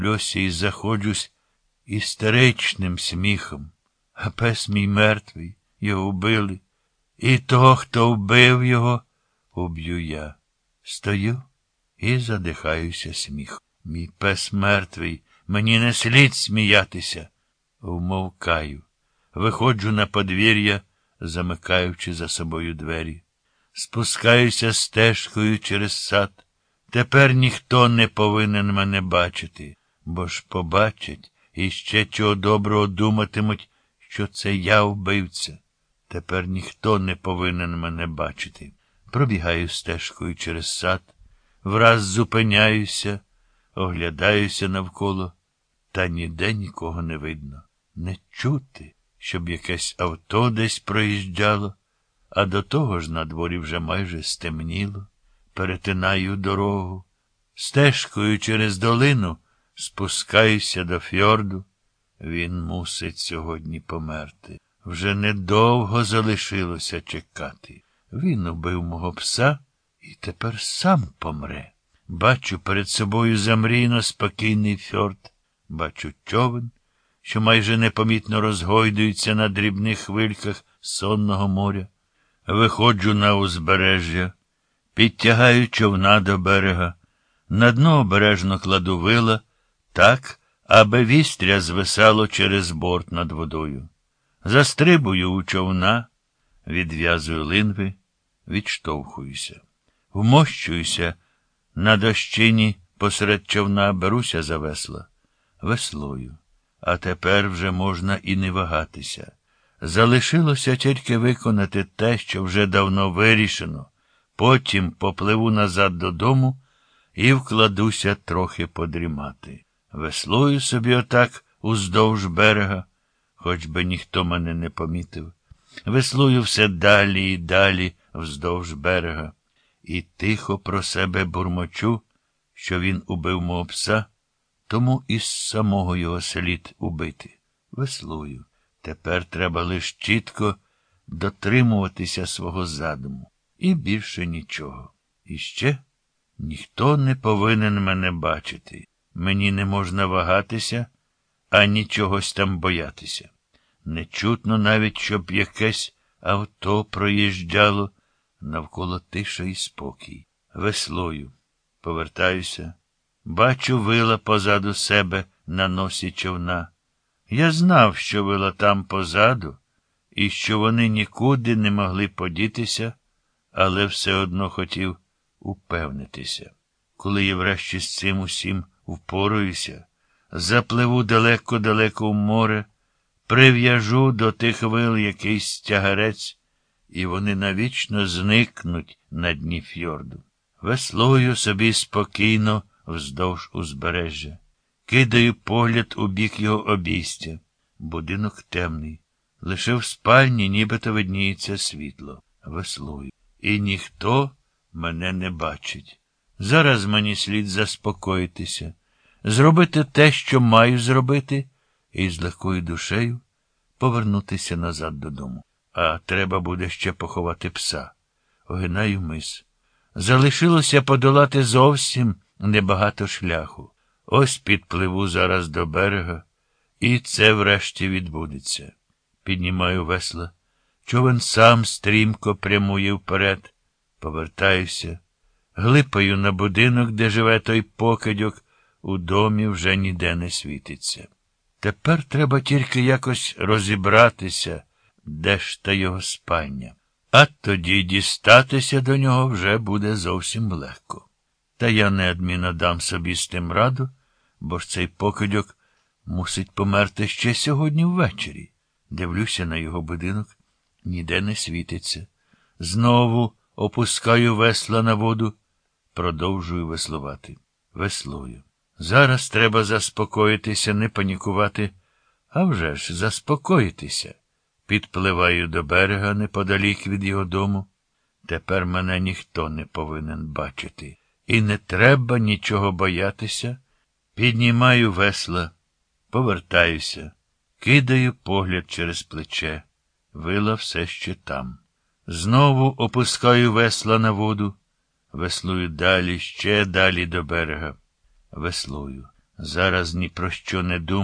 Льося і заходжусь істеричним сміхом. А пес мій мертвий, його вбили. І того, хто вбив його, уб'ю я. Стою і задихаюся сміхом. Мій пес мертвий, мені не слід сміятися. Вмовкаю. Виходжу на подвір'я, замикаючи за собою двері. Спускаюся стежкою через сад. Тепер ніхто не повинен мене бачити, бо ж побачать і ще чого доброго думатимуть, що це я вбивця. Тепер ніхто не повинен мене бачити. Пробігаю стежкою через сад, враз зупиняюся, оглядаюся навколо, та ніде нікого не видно. Не чути, щоб якесь авто десь проїжджало, а до того ж на дворі вже майже стемніло. Перетинаю дорогу, стежкою через долину спускаюся до фьорду. Він мусить сьогодні померти. Вже недовго залишилося чекати. Він убив мого пса і тепер сам помре. Бачу перед собою замрійно спокійний фьорд. Бачу човен, що майже непомітно розгойдується на дрібних хвильках сонного моря. Виходжу на узбережжя, підтягаю човна до берега, на дно обережно кладу вила, так, аби вістря звисало через борт над водою. Застрибую у човна, відв'язую линви, відштовхуюся. Вмощуюся на дощині посеред човна, беруся за весла. Веслою. А тепер вже можна і не вагатися. Залишилося тільки виконати те, що вже давно вирішено. Потім попливу назад додому і вкладуся трохи подрімати. Веслую собі отак уздовж берега, хоч би ніхто мене не помітив. Веслую все далі і далі вздовж берега. І тихо про себе бурмочу, що він убив мого пса, тому із самого його слід убити. Веслую. Тепер треба лиш чітко дотримуватися свого задуму. І більше нічого. І ще ніхто не повинен мене бачити. Мені не можна вагатися, ані чогось там боятися. Не чутно навіть, щоб якесь авто проїжджало, навколо тиша і спокій. Веслою. Повертаюся. Бачу вила позаду себе на носі човна. Я знав, що вила там позаду, і що вони нікуди не могли подітися, але все одно хотів упевнитися. Коли я врешті з цим усім впораюся, запливу далеко-далеко в море, прив'яжу до тих вил якийсь тягарець, і вони навічно зникнуть на дні фьорду. Веслою собі спокійно вздовж узбережжя. Кидаю погляд у бік його обійстя. Будинок темний. Лише в спальні нібито видніється світло. Веслую. І ніхто мене не бачить. Зараз мені слід заспокоїтися, зробити те, що маю зробити, і з легкою душею повернутися назад додому. А треба буде ще поховати пса. Огинаю мис. Залишилося подолати зовсім небагато шляху. Ось підпливу зараз до берега, і це врешті відбудеться. Піднімаю весла. Човен сам стрімко прямує вперед. Повертаюся. Глипаю на будинок, де живе той покидьок. У домі вже ніде не світиться. Тепер треба тільки якось розібратися, де ж та його спальня. А тоді дістатися до нього вже буде зовсім легко. Та я неодмінно дам собі з тим раду, бо ж цей покидьок мусить померти ще сьогодні ввечері. Дивлюся на його будинок, ніде не світиться. Знову опускаю весла на воду, продовжую веслувати. Веслую. Зараз треба заспокоїтися, не панікувати, а вже ж заспокоїтися. Підпливаю до берега неподалік від його дому. Тепер мене ніхто не повинен бачити. І не треба нічого боятися. Піднімаю весла, повертаюся, кидаю погляд через плече. Вила все ще там. Знову опускаю весла на воду. Веслую далі, ще далі до берега. Веслую. Зараз ні про що не думаю.